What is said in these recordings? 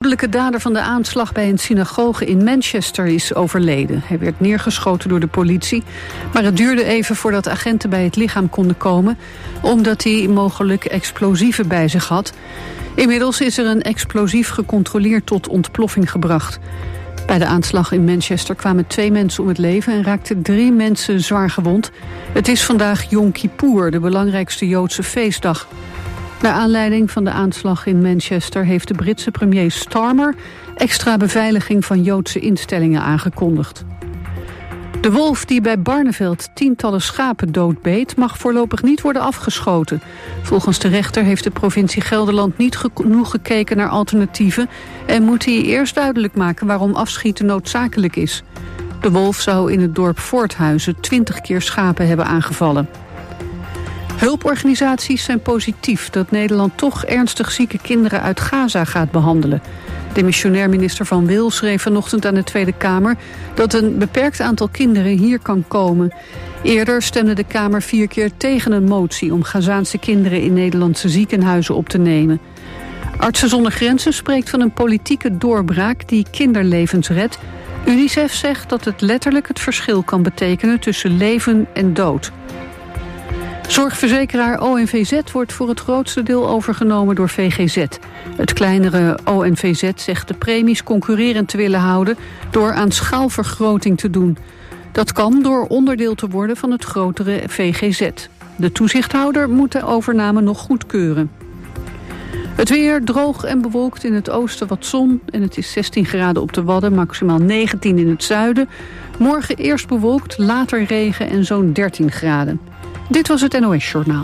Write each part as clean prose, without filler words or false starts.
vermoedelijke dader van de aanslag bij een synagoge in Manchester is overleden. Hij werd neergeschoten door de politie, maar het duurde even voordat agenten bij het lichaam konden komen, omdat hij mogelijk explosieven bij zich had. Inmiddels is er een explosief gecontroleerd tot ontploffing gebracht. Bij de aanslag in Manchester kwamen 2 mensen om het leven en raakten 3 mensen zwaar gewond. Het is vandaag Yom Kippur, de belangrijkste Joodse feestdag. Naar aanleiding van de aanslag in Manchester heeft de Britse premier Starmer extra beveiliging van Joodse instellingen aangekondigd. De wolf die bij Barneveld tientallen schapen doodbeet mag voorlopig niet worden afgeschoten. Volgens de rechter heeft de provincie Gelderland niet genoeg gekeken naar alternatieven en moet hij eerst duidelijk maken waarom afschieten noodzakelijk is. De wolf zou in het dorp Voorthuizen 20 keer schapen hebben aangevallen. Hulporganisaties zijn positief dat Nederland toch ernstig zieke kinderen uit Gaza gaat behandelen. Demissionair minister Van Wil schreef vanochtend aan de Tweede Kamer dat een beperkt aantal kinderen hier kan komen. Eerder stemde de Kamer 4 keer tegen een motie om Gazaanse kinderen in Nederlandse ziekenhuizen op te nemen. Artsen zonder Grenzen spreekt van een politieke doorbraak die kinderlevens redt. UNICEF zegt dat het letterlijk het verschil kan betekenen tussen leven en dood. Zorgverzekeraar ONVZ wordt voor het grootste deel overgenomen door VGZ. Het kleinere ONVZ zegt de premies concurrerend te willen houden door aan schaalvergroting te doen. Dat kan door onderdeel te worden van het grotere VGZ. De toezichthouder moet de overname nog goedkeuren. Het weer droog en bewolkt, in het oosten wat zon en het is 16 graden op de Wadden, maximaal 19 in het zuiden. Morgen eerst bewolkt, later regen en zo'n 13 graden. Dit was het NOS Journaal.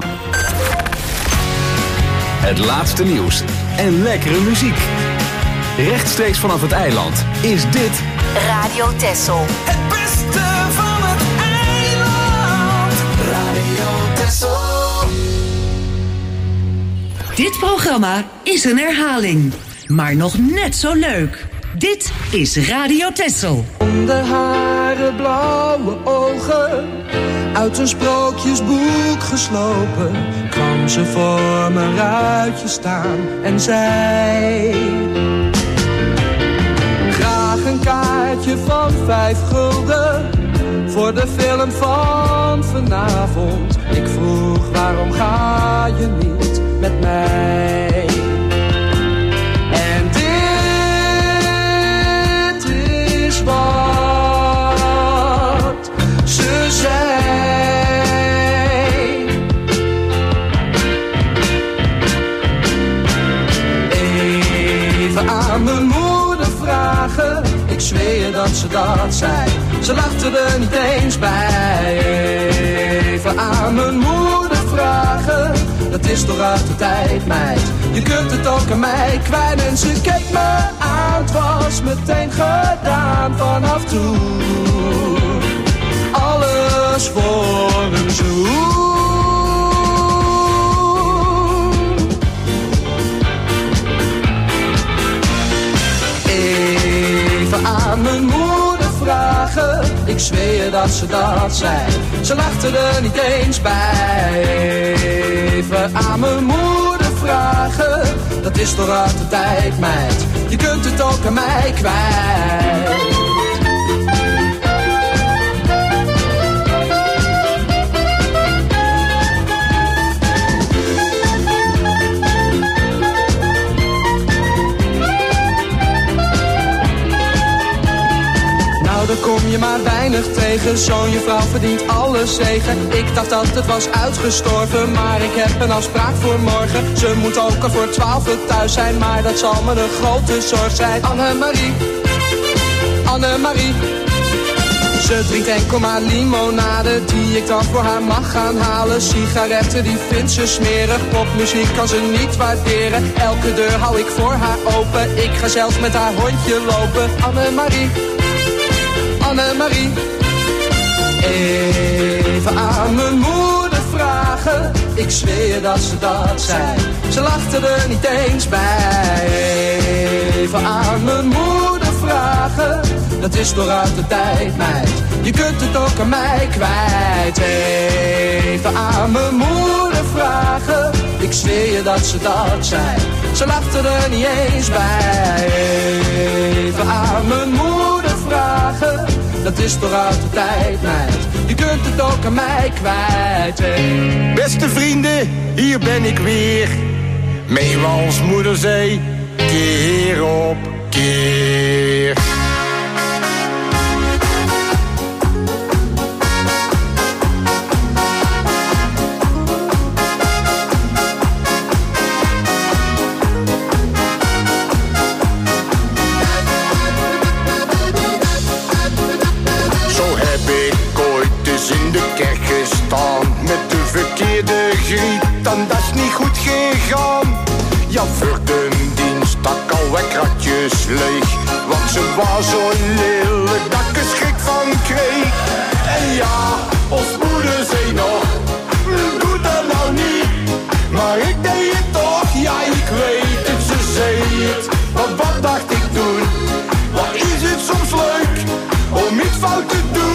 Het laatste nieuws en lekkere muziek. Rechtstreeks vanaf het eiland is dit Radio Texel. Het beste van het eiland. Radio Texel. Dit programma is een herhaling, maar nog net zo leuk. Dit is Radio Texel. Onder hare blauwe ogen, uit een sprookjesboek geslopen, kwam ze voor mijn ruitje staan en zei: graag een kaartje van 5 gulden voor de film van vanavond. Ik vroeg, waarom ga je niet met mij? En dit is wat ze zei. Even aan mijn moeder vragen, ik zweer dat ze dat zei. Ze lachte er niet eens bij. Even aan mijn moeder vragen, dat is toch uit de tijd, meid. Je kunt het ook aan mij kwijt. En ze keek me aan, het was meteen gedaan vanaf toen. Alles voor een zoen. Even aan mijn moeder vragen, ik zweer dat ze dat zei. Ze lachte er niet eens bij. Even aan mijn moeder vragen, dat is toch uit de tijd, meid. Je kunt het ook aan mij kwijt. Daar kom je maar weinig tegen, zo'n juffrouw verdient alle zegen. Ik dacht dat het was uitgestorven, maar ik heb een afspraak voor morgen. Ze moet ook al voor 12 thuis zijn, maar dat zal me een grote zorg zijn. Annemarie, Annemarie. Ze drinkt enkel maar limonade, die ik dan voor haar mag gaan halen. Sigaretten, die vindt ze smerig, popmuziek kan ze niet waarderen. Elke deur hou ik voor haar open, ik ga zelfs met haar hondje lopen. Annemarie, Annemarie. Even aan mijn moeder vragen, ik zweer dat ze dat zei. Ze lachte er niet eens bij. Even aan mijn moeder vragen, dat is toch uit de tijd, meid. Je kunt het ook aan mij kwijt. Even aan mijn moeder vragen, ik zweer je dat ze dat zei. Ze lachte er niet eens bij. het is toch uit de tijd, meid. Je kunt het ook aan mij kwijt, hey. Beste vrienden, hier ben ik weer. Meewals moeder zei, keer op keer. In de kerk gestaan met de verkeerde griet, en dat is niet goed gegaan. Ja, voor de dienst stak al wat kratjes leeg, want ze was zo lelijk dat ik er schrik van kreeg. En ja, ons moeder zei nog, doe dat nou niet, maar ik deed het toch, ja ik weet het, ze zei het. Maar wat dacht ik toen, wat is het soms leuk om iets fout te doen.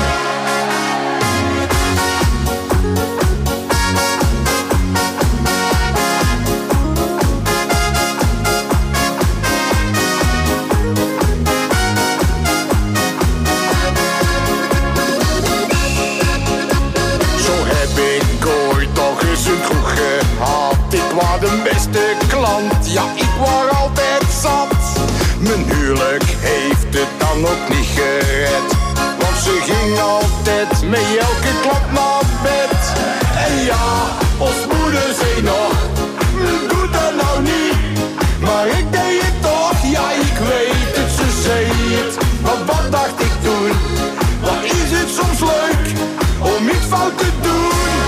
De beste klant, ja ik was altijd zat. Mijn huwelijk heeft het dan ook niet gered, want ze ging altijd met elke klap naar bed. En ja, ons moeder zei nog, doe dat nou niet, maar ik deed het toch, ja ik weet het, ze zei het. Maar wat dacht ik toen, wat is het soms leuk om iets fout te doen.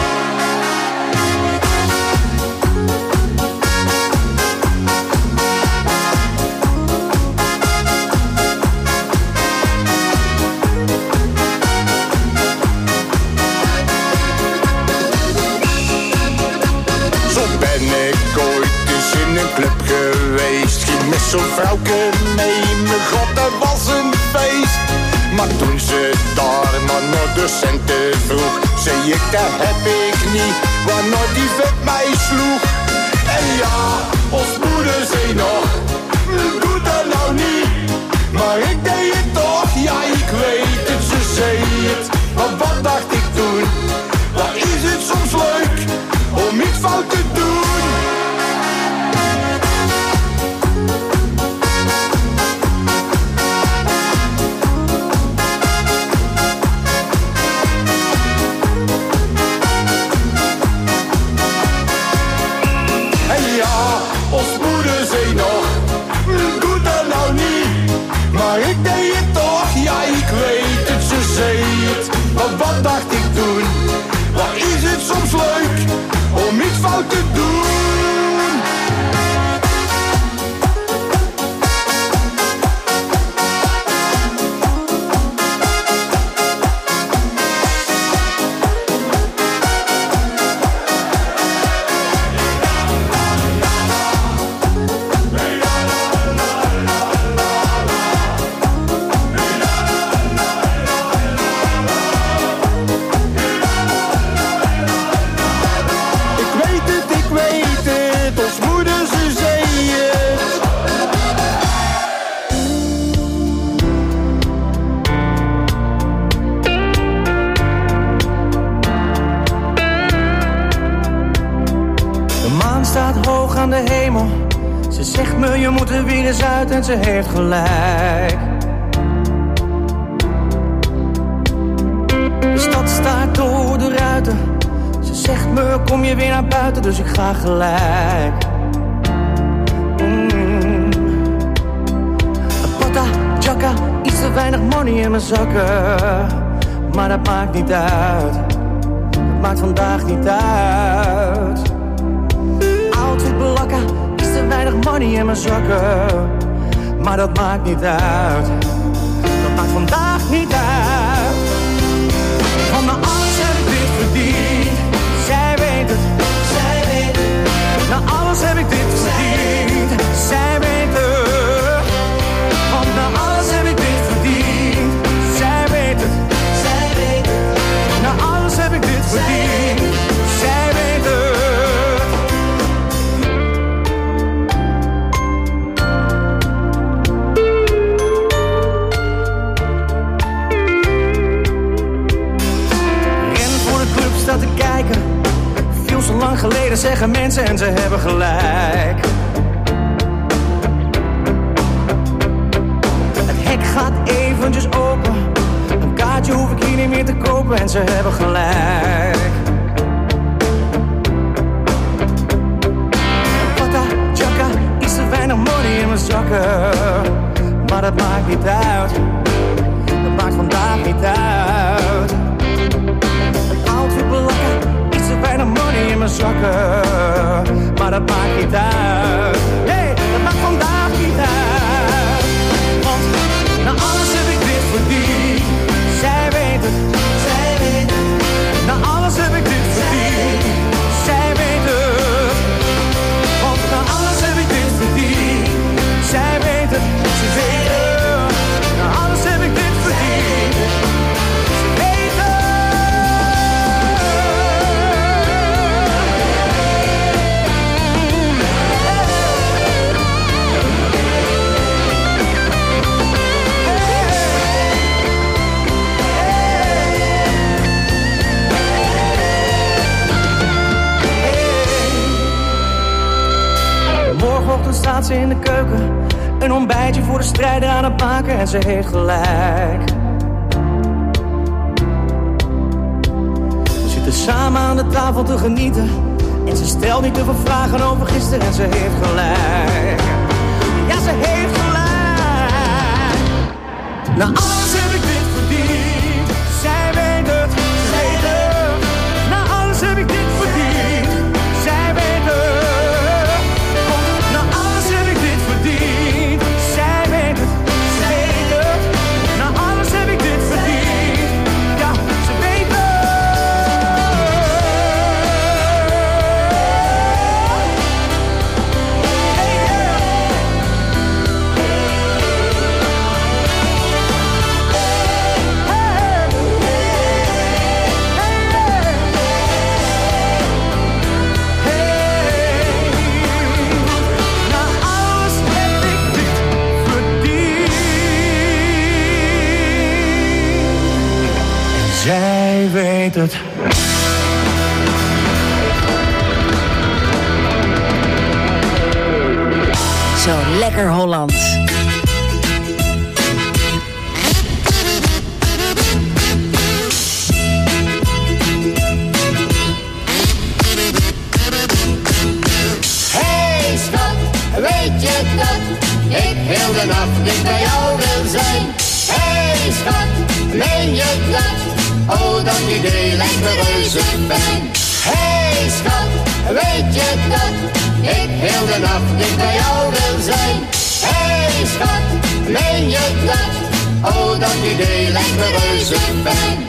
Club geweest, ging met zo'n vrouwke mee, mijn god dat was een feest. Maar toen ze daar naar de centen vroeg, zei ik dat heb ik niet, waarna die vet mij sloeg. En ja, ons moeder zei nog, doe dat nou niet, maar ik deed het toch, ja ik weet het, ze zei het. Maar wat dacht ik toen, wat is het soms leuk om iets fout te doen. Wat dacht ik toen? Wat is het soms leuk om iets fout te doen? Je moet er weer eens uit en ze heeft gelijk. De stad staart door de ruiten. Ze zegt me kom je weer naar buiten, dus ik ga gelijk. Een patta, jacka, iets te weinig money in mijn zakken. Maar dat maakt niet uit. Dat maakt vandaag niet uit. Outfit belakka, te weinig money in mijn zakken, maar dat maakt niet uit. Dat maakt vandaag niet uit. Van me alles heb ik dit verdiend. Zij weet het, zij weet het. Na alles heb ik dit verdiend. Zij weet het. Van me alles heb ik dit verdiend. Zij weet het, zij weet het. Na alles heb ik dit verdiend. Zij weet het. zeggen mensen en ze hebben gelijk. Het hek gaat eventjes open. Een kaartje hoef ik hier niet meer te kopen en ze hebben gelijk. Pata, chaka, iets te weinig money in mijn zakken. Maar dat maakt niet uit. Dat maakt vandaag niet uit. Een outfit belakken, iets te weinig money in mijn zakken. Maar dat maakt niet uit. Nee, dat maakt vandaag niet uit. Want na alles heb ik dit verdiend. Zij weet het, zij weet het. Na alles heb ik dit verdiend. Zij weet het. Want na alles heb ik dit verdiend. Zij weet het, ze weet het. Na alles heb ik dit verdiend. Ze weet het. Morgenochtend staat ze in de keuken. Een ontbijtje voor de strijder aan het maken en ze heeft gelijk. We zitten samen aan de tafel te genieten. En ze stelt niet te veel vragen over gisteren en ze heeft gelijk. Ja, ze heeft gelijk. Na alles heb ik dit verdiend. Zij weet het, ze weet het. Na alles heb ik dit verdiend. Zij weet het. Na alles heb ik dit verdiend. Zij weet het, ze weet het. Na alles heb ik dit verdiend. Ja, ze weet het. Zij weet het. Zo lekker Hollands. Hey schat, weet je dat ik heel de nacht dicht bij jou wil zijn? Hey schat, meen je dat? Oh, dat idee lijkt me reuze fijn. Hey schat, weet je dat ik heel de nacht dicht bij jou wil zijn? Hey schat, meen je dat? Oh, dat idee lijkt me reuze fijn.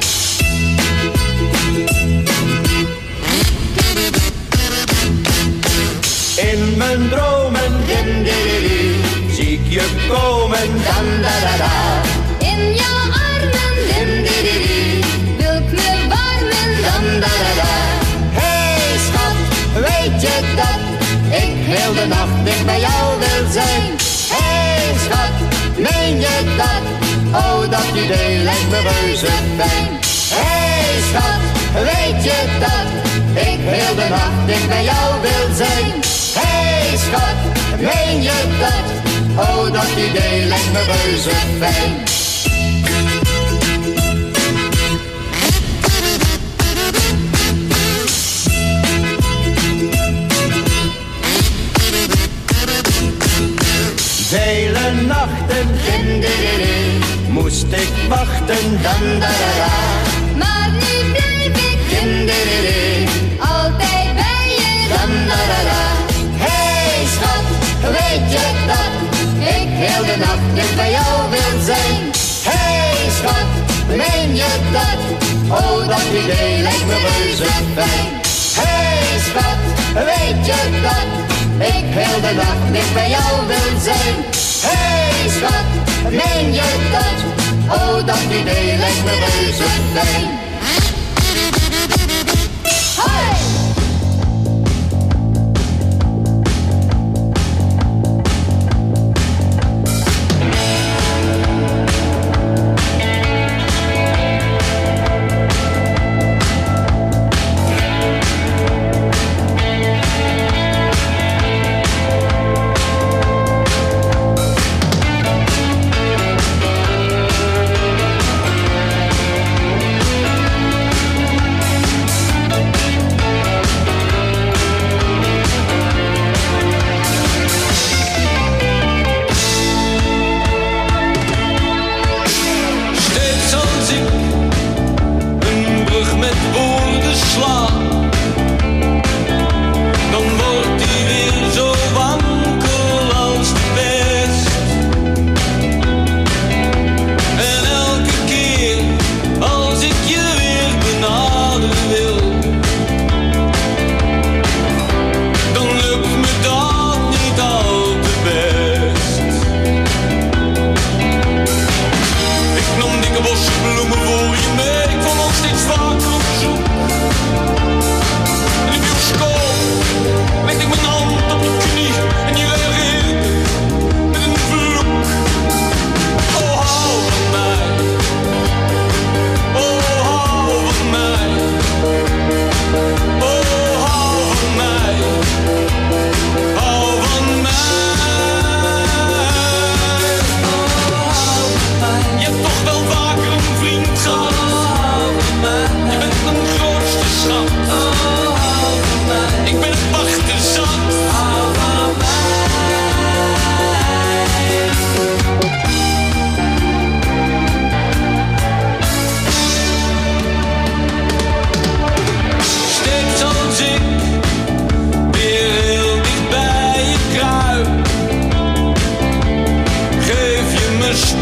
In mijn dromen, zie ik je komen, dan da da da. In jouw armen, wil ik me warmen, dan da da da. Hey schat, weet je dat ik heel de nacht dicht bij jou wil zijn? Hey schat, meen je dat? Oh, dat idee lijkt me reuze fijn. Hey schat, weet je dat ik heel de nacht dicht bij jou wil zijn? Hey schat, meen je dat? Oh, dat idee lijkt me reuze fijn. Vele nachten moest ik wachten, dan da da da. Maar nu blijf ik altijd bij je, dan da da da. Hey schat, weet je dat ik heel de nacht dicht bij jou wil zijn? Hey schat, meen je dat? Oh, dat idee lijkt me reuze fijn. Hey schat, weet je dat ik heel de nacht dicht bij jou wil zijn? Hey schat, meen je dat? Oh, dat idee lijkt me reuze fijn. Hoi!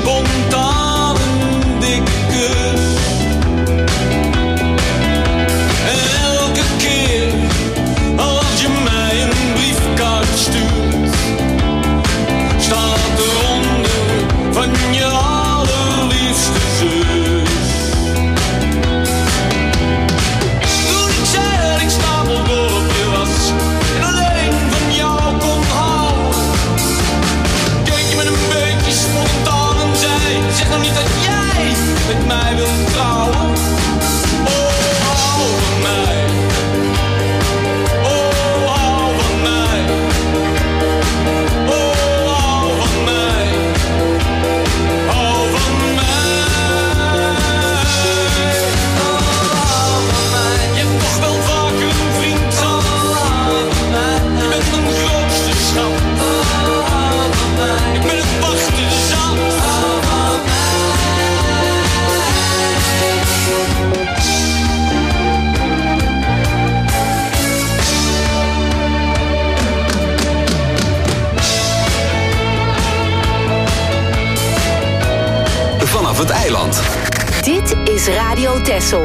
spontaan een dikke kus. En elke keer als je mij een briefkaart stuurt, staat eronder van je allerliefste zus. Toen ik zei dat ik stapelgek op je was en alleen van jou kon houden, keek je met een beetje spontaan en zei: zeg nou niet dat jij met mij wilt trouwen. Oh, hou van mij. Oh, hou van mij. Oh, hou van mij. Hou van mij. Oh, hou van mij. Je hebt toch wel vaker een vriend gehad. Je bent mijn grootste schat. Ik ben het wachten zat. Vanaf het eiland. Dit is Radio Texel.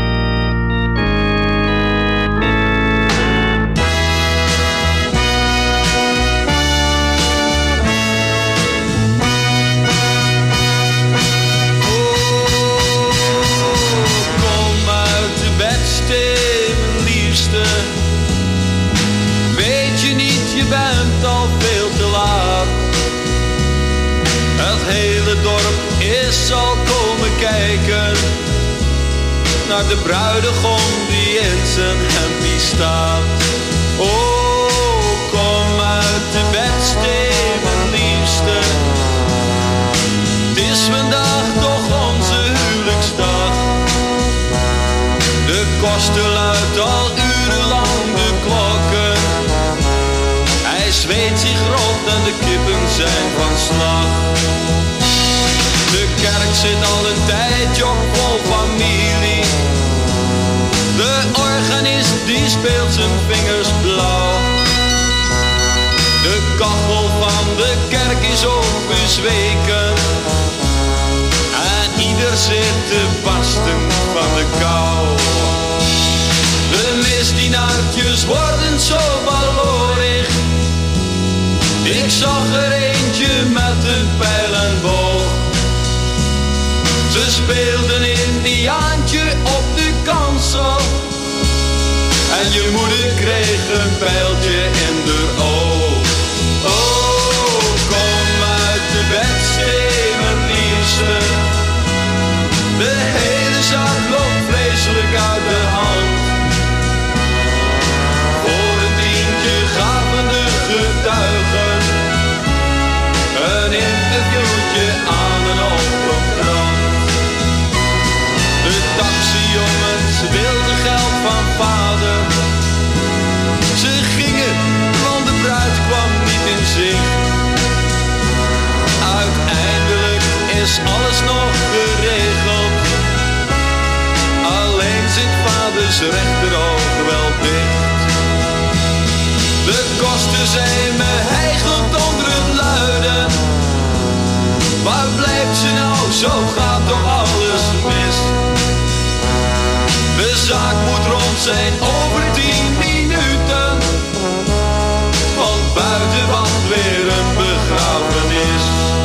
Kom uit de bedstee, mijn liefste. Weet je niet, je bent al veel te laat. Het hele dorp is al komen kijken naar de bruidegom die in zijn hempie staat. Oh, kom uit de bedstee, mijn liefste. Het is vandaag toch onze huwelijksdag. De koster luidt al urenlang de klokken. Hij zweet zich rot en de kippen zijn van slag. De kerk zit al een tijdje vol familie. De organist die speelt zijn vingers blauw. De kachel van de kerk is ook bezweken. En ieder zit te barsten van de kou. De misdienaartjes worden zo baloorig. Ik zag er eentje met een pijl en boog. Ze speelden Indiaantje op de kansel. En je moeder kreeg een pijltje in de oog. Oh, kom uit de bedstee, mijn liefste. De hele zaak loopt vreselijk uit de hand. Voor een tientje gaven de getuigen een interviewtje aan een open krant. De taxijongens wilden geld van vader. Ze gingen, want de bruid kwam niet in zicht. Uiteindelijk is alles nog geregeld. Alleen zit vaders rechteroog wel dicht. De kosten zijn me hijgend onder het luiden. Waar blijft ze nou, zo gaat toch alles mis. De zaak moet rond zijn over 10 minuten. Want buiten wacht weer een begrafenis.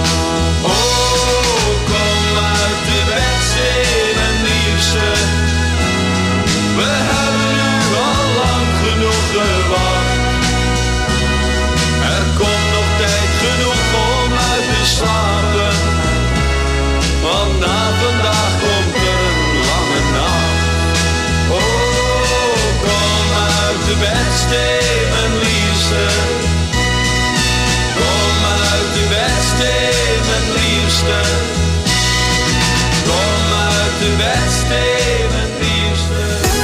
Oh, kom uit de bedstee, mijn liefste. We hebben nu al lang genoeg gewacht. Er komt nog tijd genoeg om uit te slapen. Want na vandaag komt er een lange nacht. Oh, kom uit de bedstee, mijn liefste. Kom uit de bedstee, mijn liefste. Kom uit de bedstee, mijn liefste.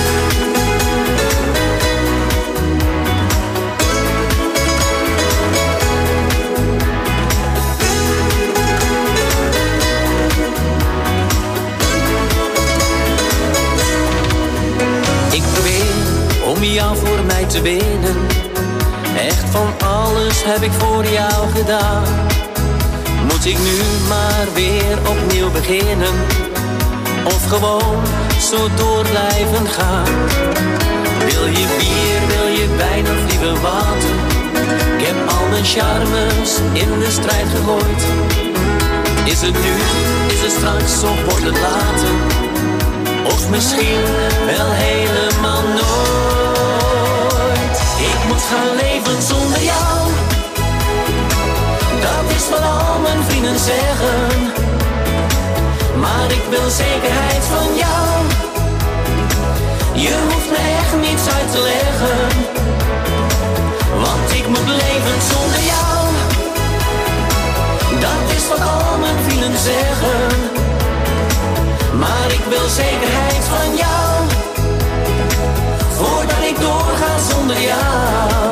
Om jou voor mij te winnen. Echt van alles heb ik voor jou gedaan. Moet Moet ik nu maar weer opnieuw beginnen? Of gewoon zo door blijven gaan? Wil je bier, wil je wijn of liever water? Ik heb al mijn charmes in de strijd gegooid. Is het nu, is het straks of wordt het later? Of misschien wel helemaal nooit. Ik moet gaan leven zonder jou. Dat is wat al mijn vrienden zeggen. Maar ik wil zekerheid van jou. Je hoeft me echt niets uit te leggen. Want ik moet leven zonder jou. Dat is wat al mijn vrienden zeggen. Maar ik wil zekerheid van jou. Voordat ik doorga zonder jou.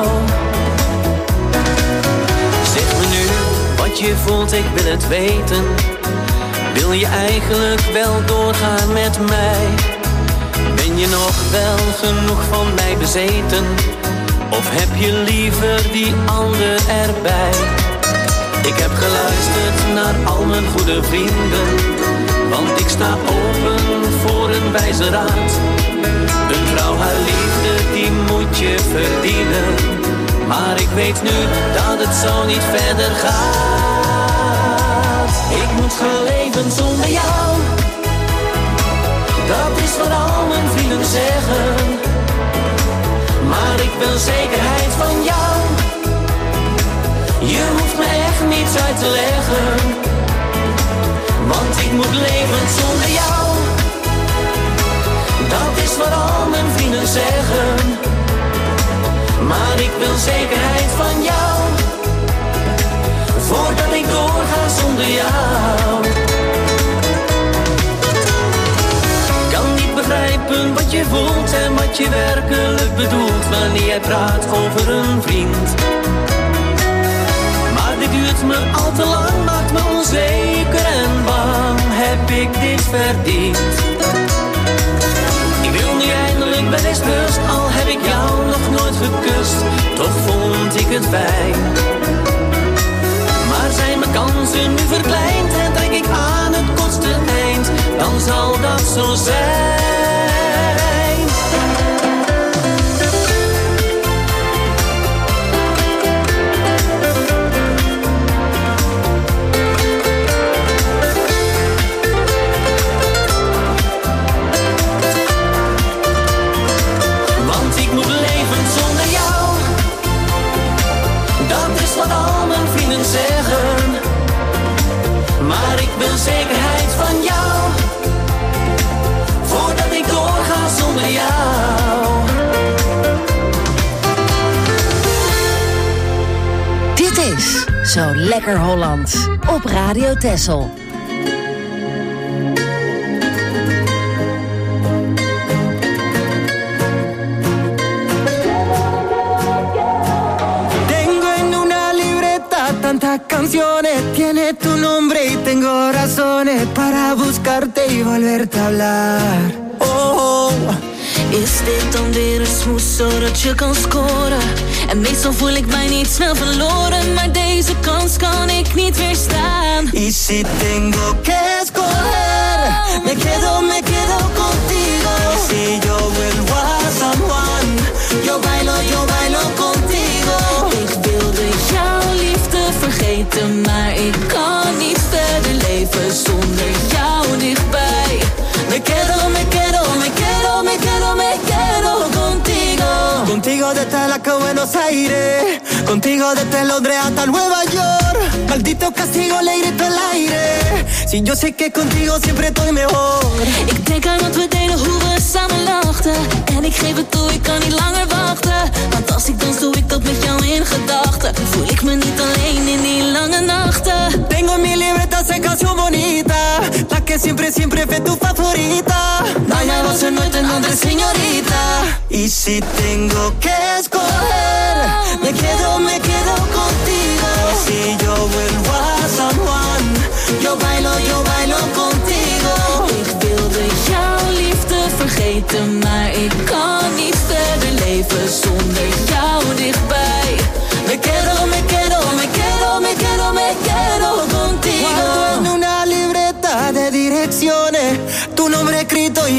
Zeg me nu wat je voelt, ik wil het weten. Wil je eigenlijk wel doorgaan met mij? Ben je nog wel genoeg van mij bezeten? Of heb je liever die ander erbij? Ik heb geluisterd naar al mijn goede vrienden. Want ik sta open voor een wijze raad. Een vrouw, haar liefde, die moet je verdienen. Maar ik weet nu dat het zo niet verder gaat. Ik moet gaan leven zonder jou. Dat is wat al mijn vrienden zeggen. Maar ik wil zekerheid van jou. Je hoeft me echt niets uit te leggen. Want ik moet leven zonder jou. Dat is wat al mijn vrienden zeggen. Maar ik wil zekerheid van jou. Voordat ik doorga zonder jou. Kan niet begrijpen wat je voelt en wat je werkelijk bedoelt wanneer jij praat over een vriend. Maar dit duurt me al te lang, maakt me onzeker en bang. Heb ik dit verdiend? Ik wil nu eindelijk bij deze rust, al heb ik jou nog nooit gekust. Toch vond ik het fijn. Maar zijn mijn kansen nu verkleind en trek ik aan het kortste eind, dan zal dat zo zijn. Want ik moet leven zonder jou. Dat is wat al mijn vrienden zeggen. Maar ik wil zekerheid van jou. Voordat ik doorga zonder jou. Dit is Zo Lekker Hollands op Radio Texel. Tantas canciones, tiene tu nombre y tengo razones para buscarte y volverte a hablar. Oh, is dit dan weer een smoes zodat je kan scoren? En meestal voel ik mij niet snel verloren, maar deze kans kan ik niet weerstaan. Y si tengo que escoger, me quedo contigo. Si yo vuelvo a San Juan, yo bailo contigo. Ik wilde jouw liefde vergeten, maar ik kan niet verder leven zonder jou dichtbij. Me quedo contigo. Contigo desde la que Buenos Aires, contigo desde Londres hasta Nueva York. Maldito castigo, le grito al aire. Si yo sé que contigo siempre estoy mejor. Ik denk aan wat we deden, hoe we samen lachten. En ik geef het toe, ik kan niet langer wachten. Want als ik dans, doe ik dat met jou in gedachten. Voel ik me niet alleen in die lange nachten. Tengo en mi libreta esa canción bonita, la que siempre fue tu favorita. Bailamos de noche en Londres, señorita. Y si tengo que escoger, me quedo contigo. Si yo vuelvo a San Juan, yo bailo contigo. Ik wilde jouw liefde vergeten, maar ik kan niet verder leven zonder jou dichtbij. Me quedo contigo.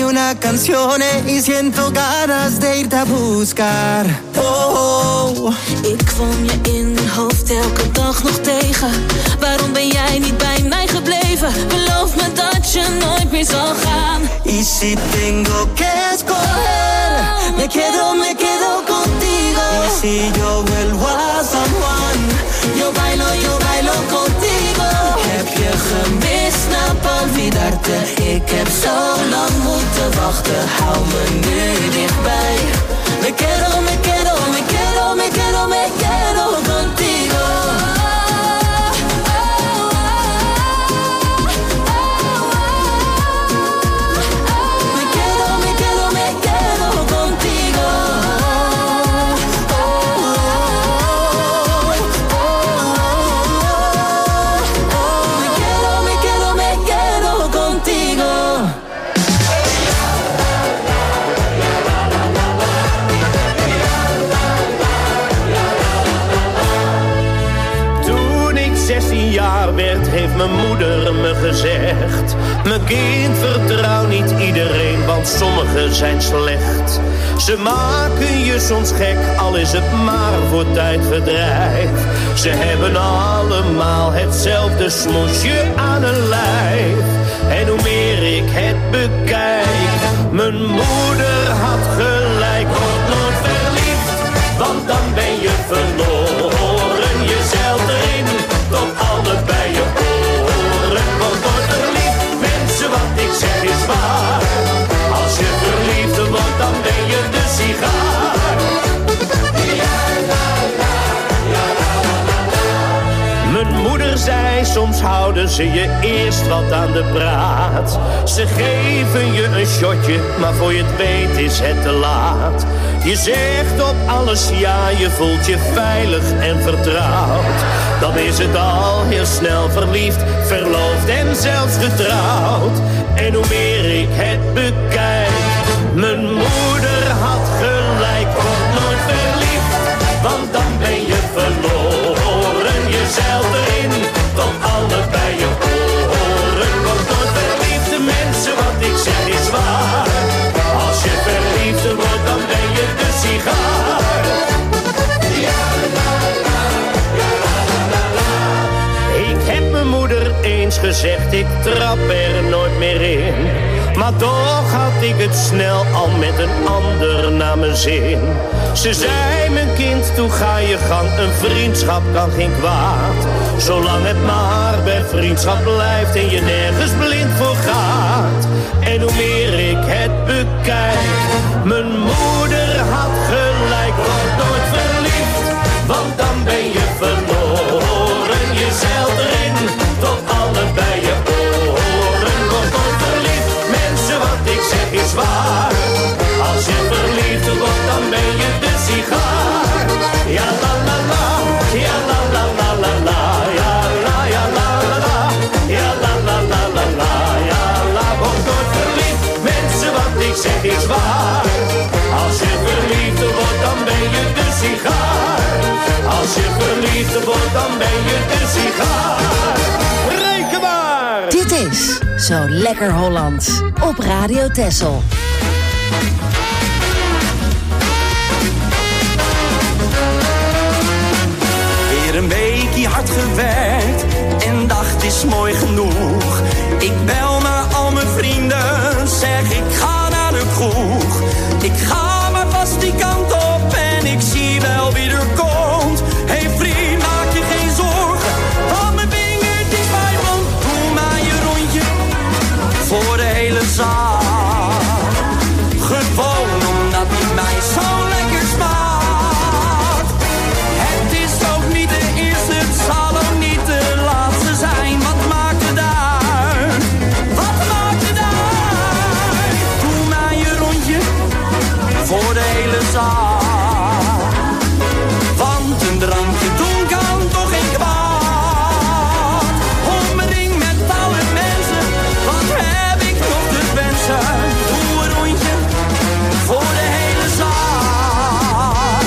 una canción y siento ganas de irte a buscar. Oh. Ik kwam je in mijn hoofd elke dag nog tegen. Waarom ben jij niet bij mij gebleven? Beloof me dat je nooit meer zal gaan. Y si tengo que escoger, me quedo contigo. Y si yo vuelvo a San Juan, yo bailo contigo. Heb je gemist, nou pa olvidarte. Ik heb zo lang moeten wachten, hou me nu dichtbij. Me quedo contigo. Heeft mijn moeder me gezegd: mijn kind, vertrouw niet iedereen, want sommigen zijn slecht. Ze maken je soms gek, al is het maar voor tijdverdrijf. Ze hebben allemaal hetzelfde smoesje aan hun lijf. En hoe meer ik het bekijk, mijn moeder had gelijk. Word nooit verliefd, want dan ben je verloren. Jezelf erin, tot allebei je oren. Word nooit verliefd, mensen, wat ik zeg is waar. Als je verliefd wordt, dan ben je de sigaar. Mijn moeder zei, soms houden ze je eerst wat aan de praat. Ze geven je een shotje, maar voor je het weet is het te laat. Je zegt op alles ja, je voelt je veilig en vertrouwd. Dan is het al heel snel verliefd, verloofd en zelfs getrouwd. En hoe meer ik het bekijk, mijn moeder had gelijk. Word nooit verliefd, want dan ben je verloren. Jezelf erin, tot allebei je oren. Word nooit verliefd, de mensen, wat ik zeg is waar. Als je verliefd wordt, dan ben je de sigaar. Ik heb mijn moeder eens gezegd, ik trap er nooit meer in. Maar toch had ik het snel al met een ander naar mijn zin. Ze zei, mijn kind, toe ga je gang, een vriendschap kan geen kwaad. Zolang het maar bij vriendschap blijft en je nergens blind voor gaat. En hoe meer ik het bekijk, mijn moeder had gelijk. Word nooit verliefd, want dan ben je verloren. Jezelf erin, tot allebei je oren. Word nooit verliefd, mensen, wat ik zeg is waar. Als je verliefd wordt, dan ben je de sigaar. Ja la la la, ja la la la la la, ja la ja la la la, ja la la la la la, ja la. Word nooit verliefd, mensen, wat ik zeg is waar. Als je verliefd wordt, dan ben je de sigaar. Als je verliefd wordt, dan ben je de sigaar. Reken maar! Dit is Zo Lekker Hollands op Radio Texel. Weer een weekje hard gewerkt en dacht is mooi genoeg. Ik bel naar al mijn vrienden, zeg ik ga naar de kroeg. Ik ga maar vast die kant op en ik zie wel wie er komt. Hey vriend, maak je geen zorgen, want mijn vingertjes van doe maar je rondje voor de hele zaal. Gewoon omdat het mij zo lekker smaakt. Het is ook niet de eerste, het zal ook niet de laatste zijn. Wat maakt het uit? Wat maakt het uit? Doe maar je rondje voor de hele zaal. Want een drankje doen kan toch geen kwaad. Omring met alle mensen, wat heb ik nog te wensen? Doe een rondje voor de hele zaal.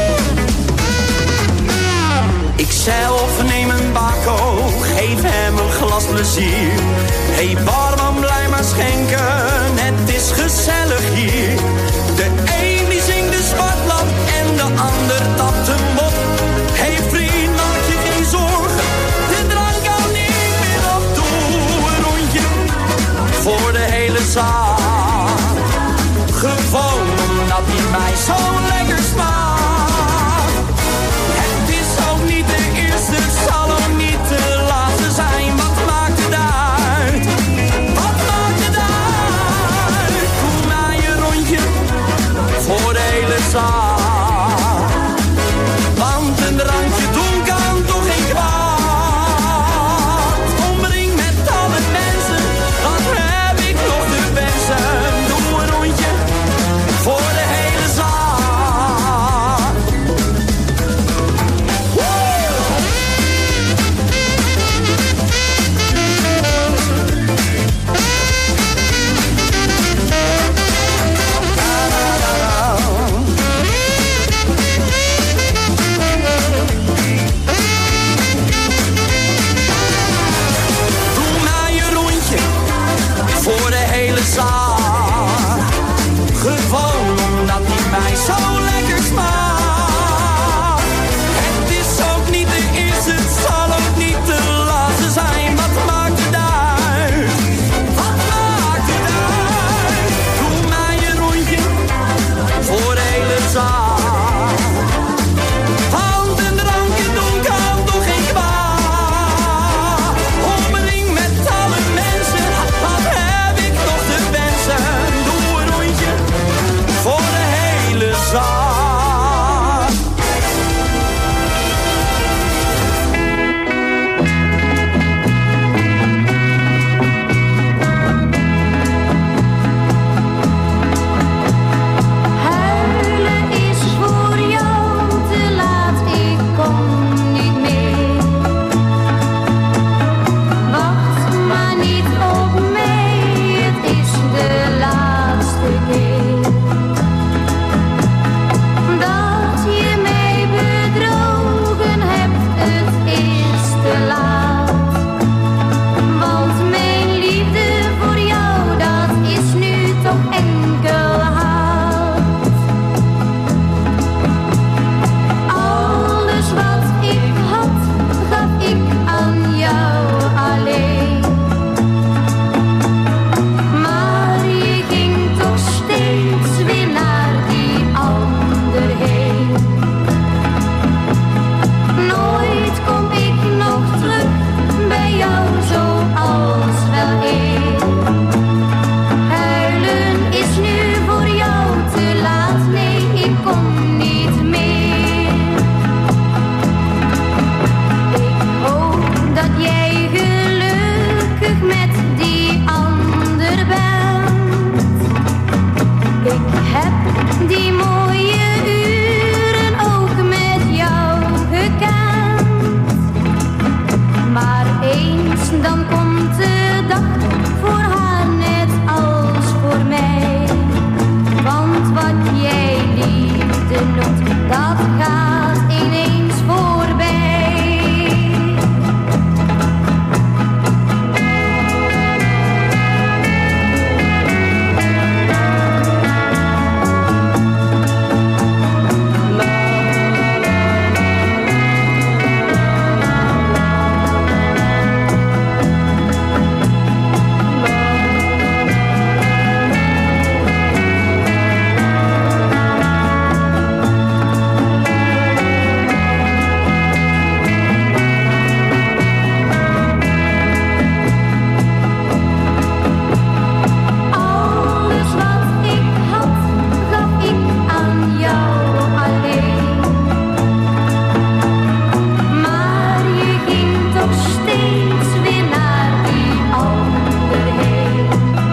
Ik zelf neem een bako, geef hem een glas plezier. Hey barman, blij maar schenken en het is gezellig hier. De een die zingt de zwartlap en de ander tapt een mop. Hey vriend, maak je geen zorgen, de drank kan niet meer op. Doe een rondje voor de hele zaal. Gewoon omdat die mij zo lekker smaakt. Het is ook niet de eerste, het zal ook niet de laatste zijn. Wat maakt het uit? Wat maakt het uit? Doe mij een rondje voor de hele zaal. Want een drankje doen kan toch geen kwaad. Omring met alle mensen, wat heb ik nog te wensen. Doe een rondje voor de hele zaal. Doe mij een rondje voor de hele zaal. Gewoon omdat die mij zo lekker smaakt. Het is ook niet de eerste, het zal ook niet de laatste zijn. Wat maakt het uit? Wat maakt het uit? Doe mij een rondje voor de hele zaal. Want een drankje doen kan toch geen kwaad. Omring met alle mensen, wat heb ik nog te wensen. Doe een rondje voor de hele zaal. Huilen is voor jou te laat, ik kom niet meer. Wacht maar niet op mij, het is de laatste keer. Dat je mij bedrogen hebt, het is te laat. Want mijn liefde voor jou, dat is nu toch enkel haat. Alles wat ik had, gaf ik aan jou alleen. Maar je ging toch steeds weer naar die ander heen. Nooit kom ik nog terug bij jou zoals wel een. Huilen is nu voor jou te laat, nee, ik kom niet meer. Ik hoop dat jij gelukkig met die ander bent. Ik heb die mooie uren ook met jou gekend. Maar eens dan komt de dag voor haar net als voor mij. Want wat jij liefde noemt, dat gaat ineens voorbij. Alles wat ik had, gaf ik aan jou alleen. Maar je ging toch steeds weer naar die ander heen.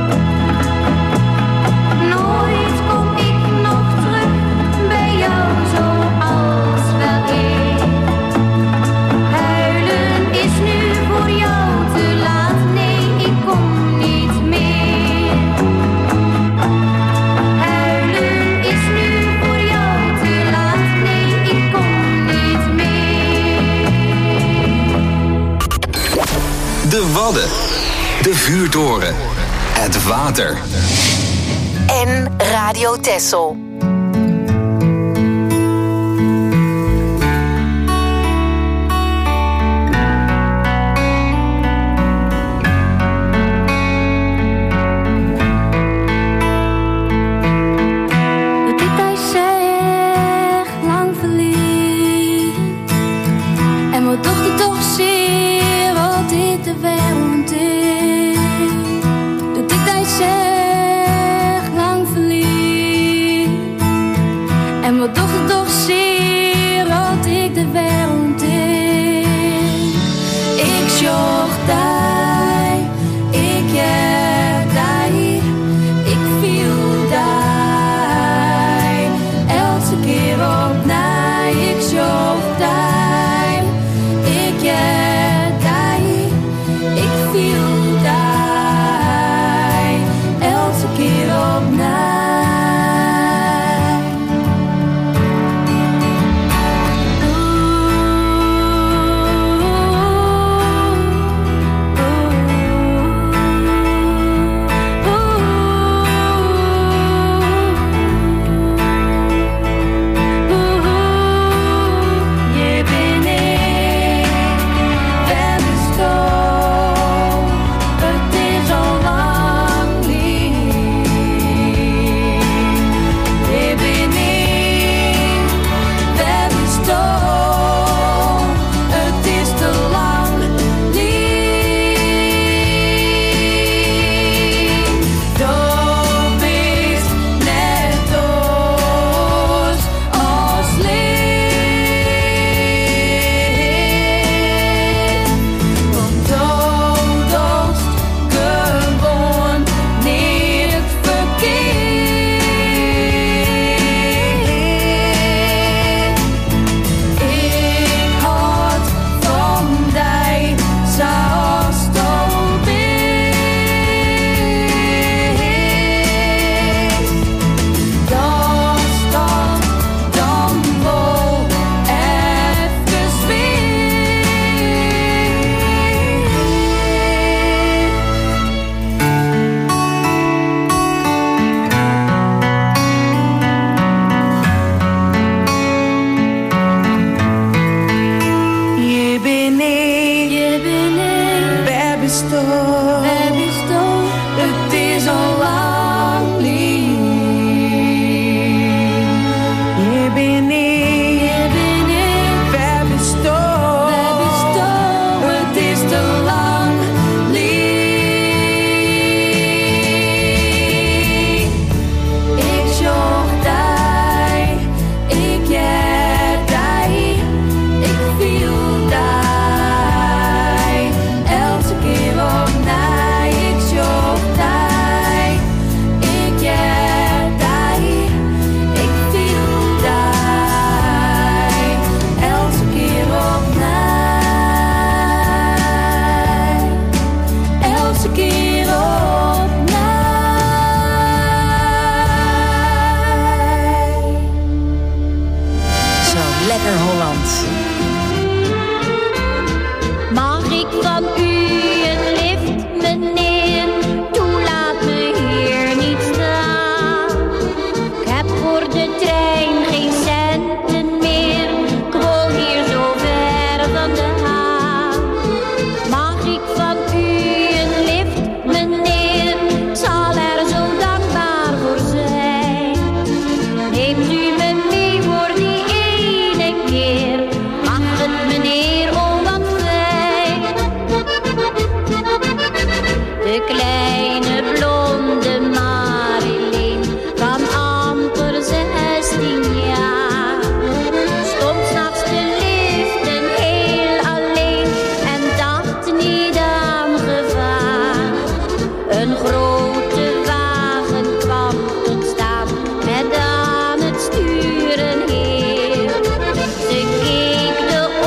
Nooit kom ik nog terug bij jou zoals wel een. Huilen is nu voor jou te laat, nee, ik kom niet meer. Huilen is nu voor jou te laat, nee, ik kom niet meer. De Wadden, de vuurtoren, het water. en Radio Texel.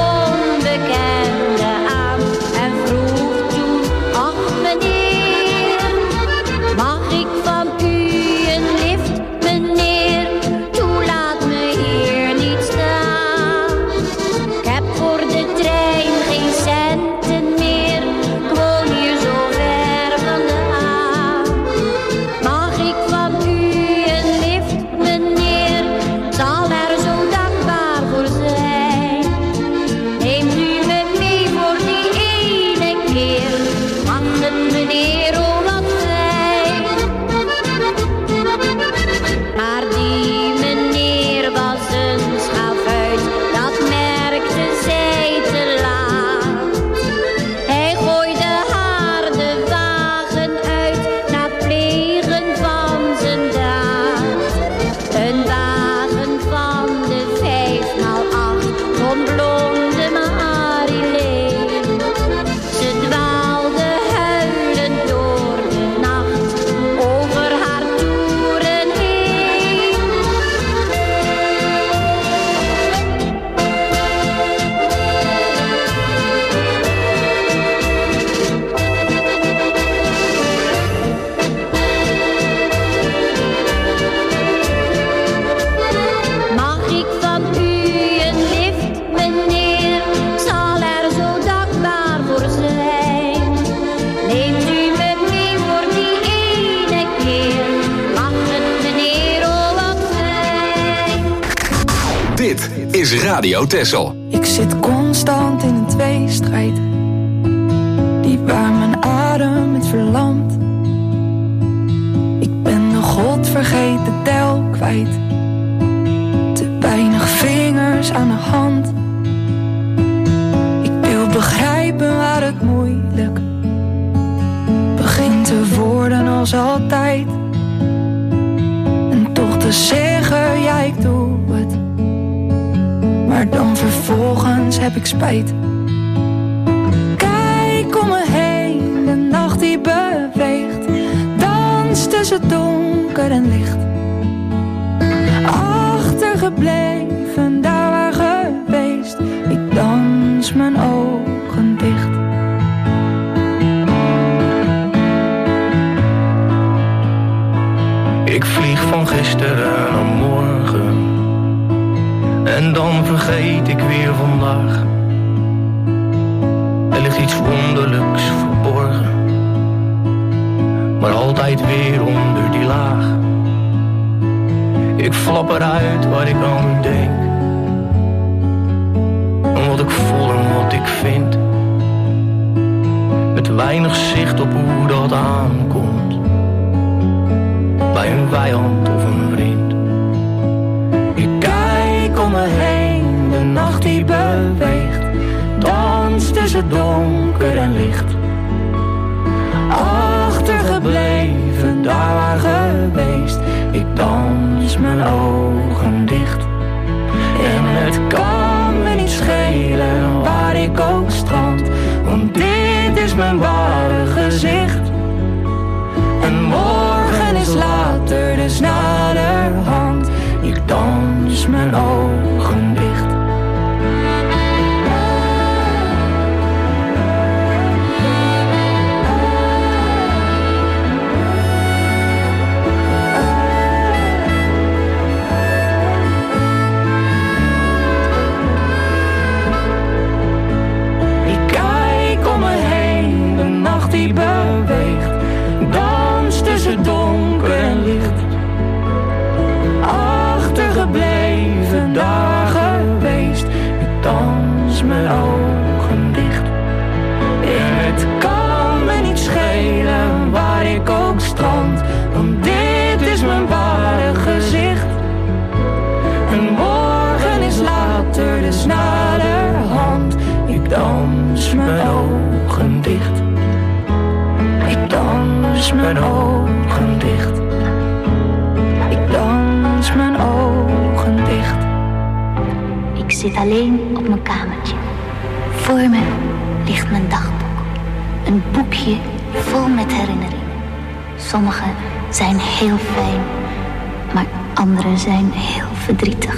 Meneer is Radio Texel. Ik zit constant in een tweestrijd, die waar mijn adem het verlamt. Ik ben de godvergeten tel kwijt, te weinig vingers aan de hand. Ik wil begrijpen waar het moeilijk begint te worden als altijd. En toch te zeggen, ja ik doe het, maar dan vervolgens heb ik spijt. Kijk om me heen, de nacht die beweegt, dans tussen donker en licht. Achtergebleven, daar waar geweest, ik dans mijn ogen dicht. Ik vlieg van gisteren naar morgen, en dan vergeet ik weer vandaag. Er ligt iets wonderlijks verborgen, maar altijd weer onder die laag. Ik flap eruit waar ik aan denk, en wat ik voel en wat ik vind, met weinig zicht op hoe dat aankomt, bij een vijand of een vriend. Ik kijk om me heen, de nacht die beweegt, dans tussen donker en licht. Achtergebleven, daar waar geweest, ik dans mijn ogen dicht. En het kan me niet schelen waar ik ook strand, want dit is mijn ware gezicht. En morgen is later, dus naderhand, ik dans mijn ogen dicht. Die beweegt, dans tussen donker en licht. Achtergebleven, daar geweest, ik dans mijn ogen dicht. En het kan me niet schelen waar ik ook strand, want dit is mijn ware gezicht. En morgen is later, dus naderhand, ik dans mijn ogen dicht. Ik dans mijn ogen dicht. Ik dans mijn ogen dicht. Ik zit alleen op mijn kamertje. Voor me ligt mijn dagboek. Een boekje vol met herinneringen. Sommige zijn heel fijn, maar andere zijn heel verdrietig.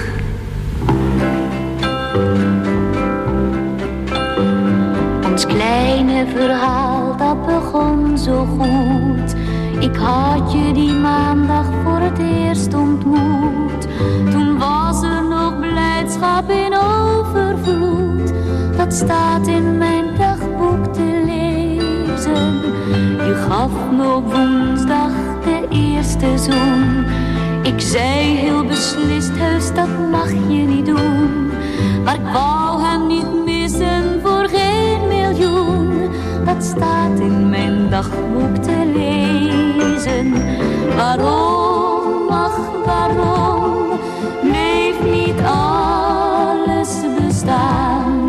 Ons kleine verhaal, dat begon zo goed. Ik had je die maandag voor het eerst ontmoet. Toen was er nog blijdschap in overvloed. Dat staat in mijn dagboek te lezen. Je gaf me op woensdag de eerste zoen. Ik zei heel beslist, heus dat mag je niet doen. Maar ik wou hem niet missen voor geen miljoen. Dat staat in mijn dagboek te lezen. Waarom, ach waarom, bleef niet alles bestaan?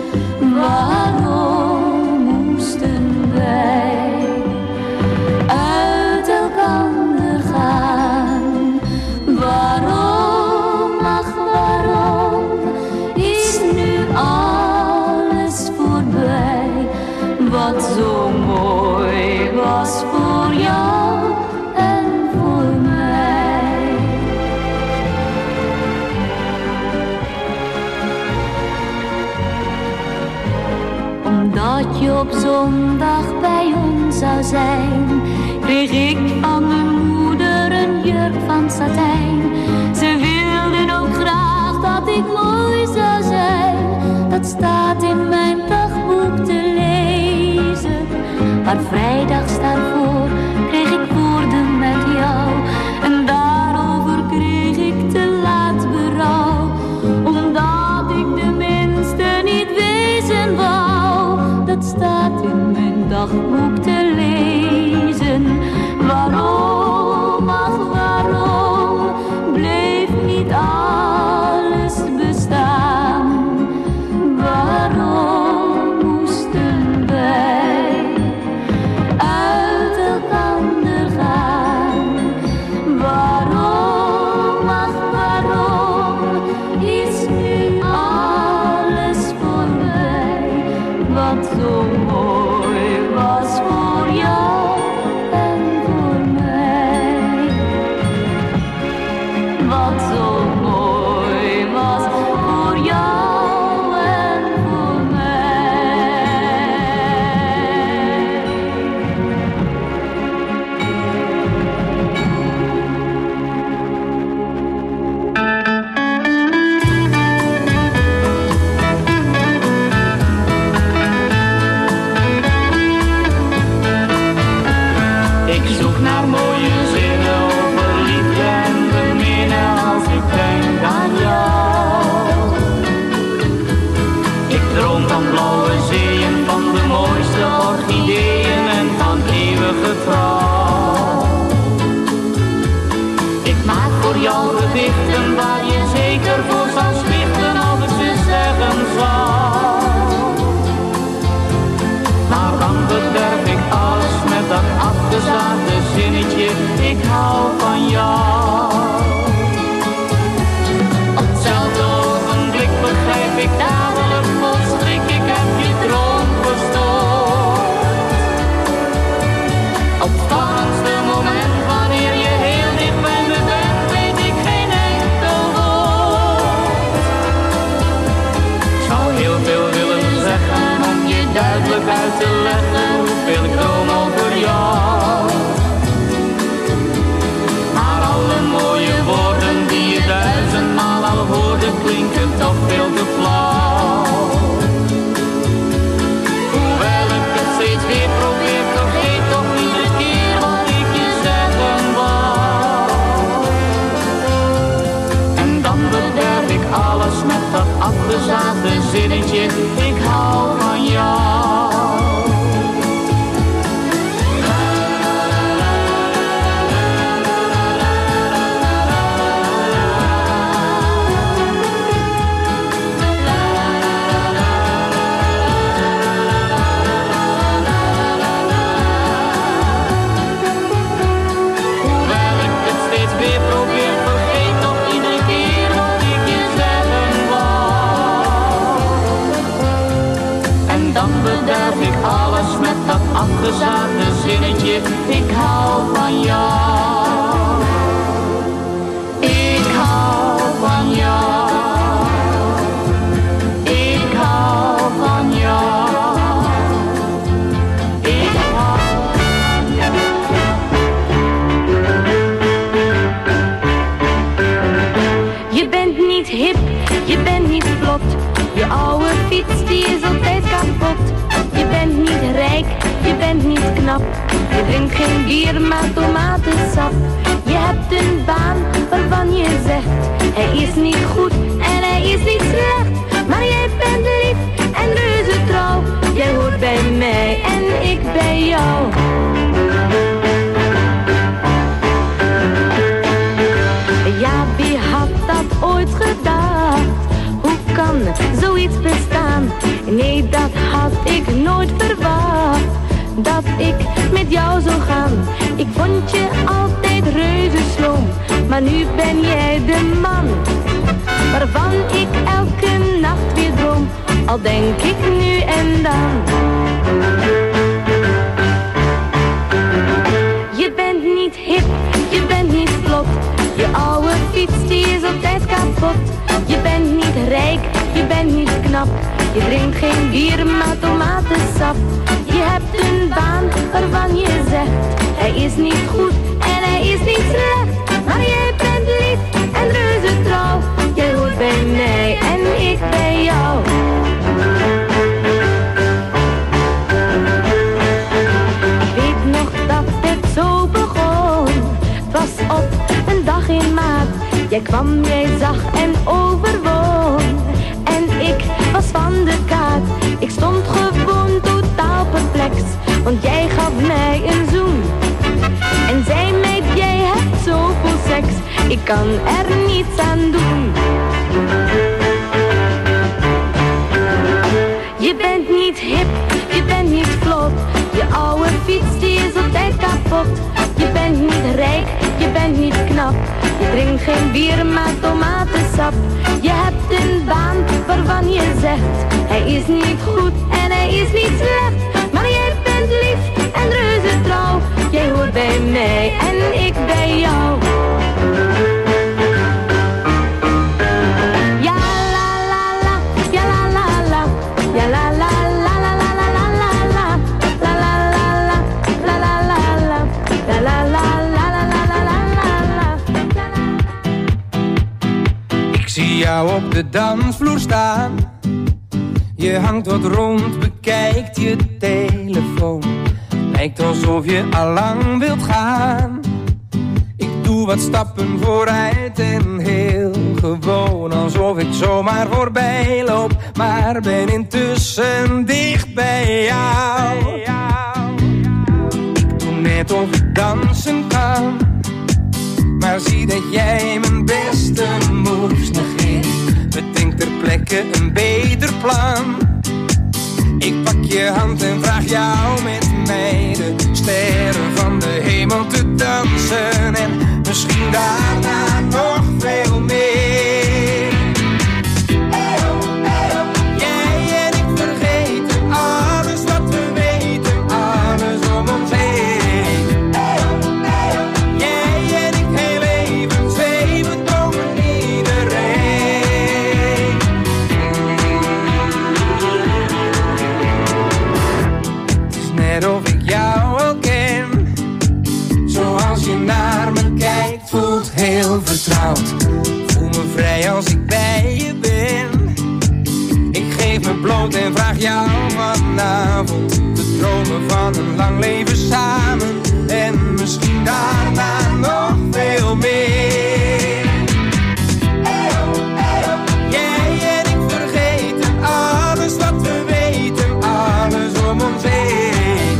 Waarom moesten wij uit elkander gaan? Waarom, ach waarom, is nu alles voorbij? Wat zo mooi was voor jou en voor mij. Omdat je op zondag bij ons zou zijn, kreeg ik van mijn moeder een jurk van satijn. Ze wilden ook graag dat ik mooi zou zijn. Dat staat in mijn dagboek te lezen. Maar vrijdags daarvoor kreeg ik woorden met jou. En daarover kreeg ik te laat berouw. Omdat Ik zoek naar mooie zinnen over liefde en beminnen als ik denk aan jou. Ik droom van blauwe zeeën, van de mooiste orchideeën en van eeuwige trouw. Ik maak voor jou gedichten waar je zeker voor zal zwichten als ik ze zeggen zal. Maar dan bederf ik alles met dat afgezaagde zinnetje, ik hou van jou. Op hetzelfde ogenblik begrijp ik dadelijk vol schrik, ik heb je droom verstoord. Op het spannendste moment wanneer je heel dicht bij me bent, weet ik geen enkel woord. Ik zou heel veel willen zeggen om je duidelijk uit te leggen hoeveel ik droom over jou. Maar alle mooie woorden die je duizendmaal al hoorde klinken toch veel te flauw. Hoewel ik het steeds weer probeer, vergeet toch iedere keer wat ik je zeggen wou. En dan bederf ik alles met dat afgezaagde zinnetje, ik hou van jou. Afgezaagde zinnetje, ik hou van jou. Ik hou van jou. Ik hou van jou. Ik hou van jou. Je bent niet hip, je bent niet vlot. Je oude fiets die is altijd kapot. Je bent niet rijk, je bent niet knap. Je drinkt geen bier, maar tomatensap. Je hebt een baan waarvan je zegt, hij is niet goed en hij is niet slecht. Maar jij bent lief en reuze trouw. Jij hoort bij mij en ik bij jou. Ja, wie had dat ooit gedacht? Hoe kan zoiets bestaan? Nee, dat had ik nooit verwacht, dat ik met jou zou gaan. Ik vond je altijd reuze sloom, maar nu ben jij de man waarvan ik elke nacht weer droom, al denk ik nu en dan. Je bent niet hip, je bent niet vlot. Je oude fiets die is altijd kapot. Je bent niet rijk, je bent niet knap. Je drinkt geen bier, maar tomatensap. Je hebt een baan waarvan je zegt, hij is niet goed en hij is niet slecht. Maar jij bent lief en reuze trouw. Jij hoort bij mij en ik bij jou. Ik weet nog dat het zo begon. Het was op een dag in maart. Jij kwam, jij zag en overwon. En ik was van de kaart. Ik stond gewoon totaal perplex, want jij gaf mij een zoen. En zei mij, jij hebt zoveel seks, ik kan er niets aan doen. Je bent niet hip, je bent niet vlot. Je oude fiets die is altijd kapot. Je bent niet rijk, je bent niet knap. Je drinkt geen bier, maar tomatensap. Je hebt een baan waarvan je zegt, hij is niet goed en hij is niet slecht. Maar jij bent lief en reuze trouw. Jij hoort bij mij en ik bij jou. Ja la la la, ja la la la, ja la la la la la la la la la, la la la la, la la la la, la la la la la la la la la. Ik zie jou op de dansvloer staan. Je hangt wat rond, bekijkt je telefoon. Lijkt alsof je allang wilt gaan. Ik doe wat stappen vooruit en heel gewoon, alsof ik zomaar voorbij loop, maar ben intussen dicht bij jou. Ik doe net of ik dansen kan, maar zie dat jij mijn beste moves negeert. Bedenk ter plekke een beter plan. Ik pak je hand en vraag jou met mij de sterren van de hemel te dansen. En misschien daarna nog veel meer. Jij en ik vergeten alles wat we weten, alles om ons heen. Jij en ik heel even zwevend over iedereen. Het is net of ik jou al ken, zoals je naar me kijkt, voelt heel vertrouwd. Voel me vrij als ik bij je ben. Ik geef me bloot en vraag jou vanavond te dromen van een lang leven samen. En misschien daarna nog veel meer. Jij en ik vergeten alles wat we weten, alles om ons heen.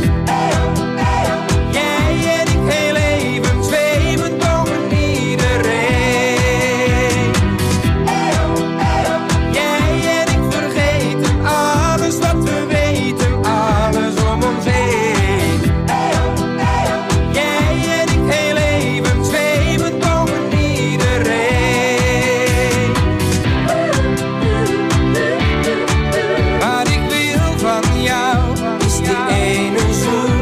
Jij en ik heel even zwevend over iedereen. Jij en ik vergeten alles wat we weten, alles om ons heen. Jij en ik heel even zwevend over iedereen. Wat ik wil van jou is die ene zoen.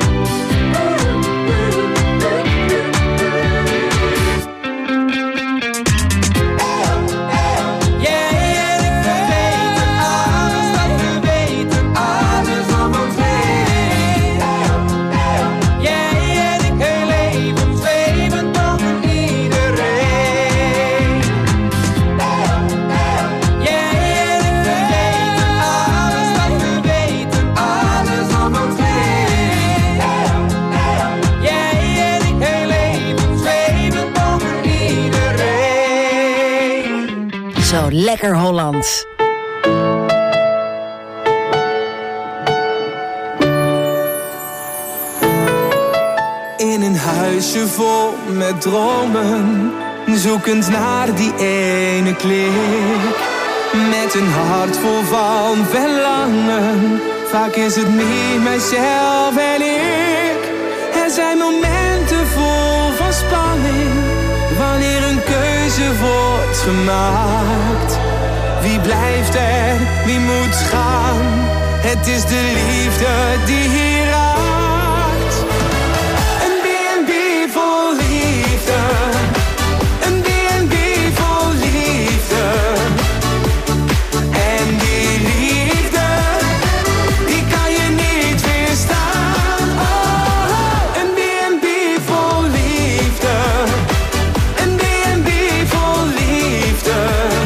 Zo lekker Hollands. In een huisje vol met dromen, zoekend naar die ene klik. Met een hart vol van verlangen, vaak is het niet mijzelf en ik. Er zijn momenten vol van spanning, wanneer een keuze wordt gemaakt. Wie blijft er, wie moet gaan? Het is de liefde die hier raakt. Een B&B vol liefde, een B&B vol liefde. En die liefde, die kan je niet weerstaan. Oh, een B&B vol liefde, een B&B vol liefde.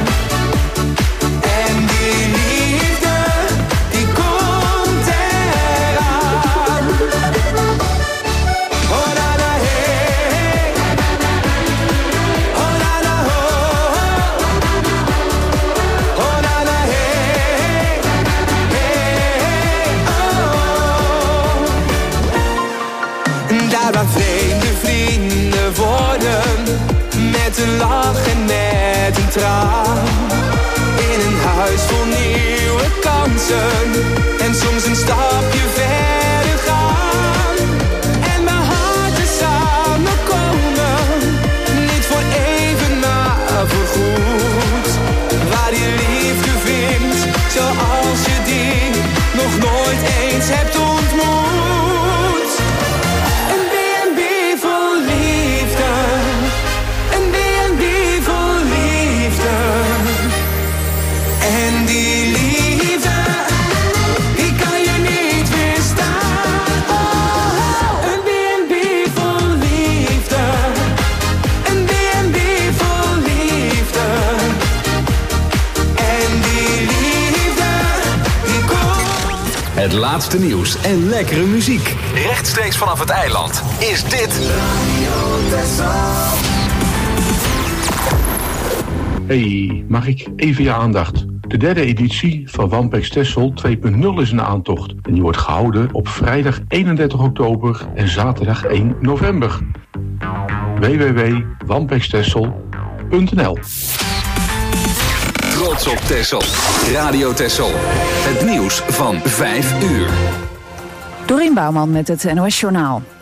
En die liefde, die komt eraan. Oh na na hey, oh na na ho, oh na na hey, hey oh. Daar waar vreemde vrienden worden, met een lach en met een traan. In een huis vol nieuwe kansen, en soms een stapje verder gaan. En mijn harten samenkomen, niet voor even maar voor goed. Waar je liefde vindt, zoals je die nog nooit eens hebt ontmoet. Een B&B vol liefde, een B&B vol liefde. En die liefde, die kan je niet weerstaan. laatste nieuws en lekkere muziek. Rechtstreeks vanaf het eiland is dit Radio Texel. Hey, mag ik even je aandacht? De derde editie van Wampex Texel 2.0 is in aantocht. En die wordt gehouden op vrijdag 31 oktober en zaterdag 1 november. www.wampextexel.nl. Trots op Texel. Radio Texel. Het nieuws van 5 uur. Dorien Bouwman met het NOS Journaal.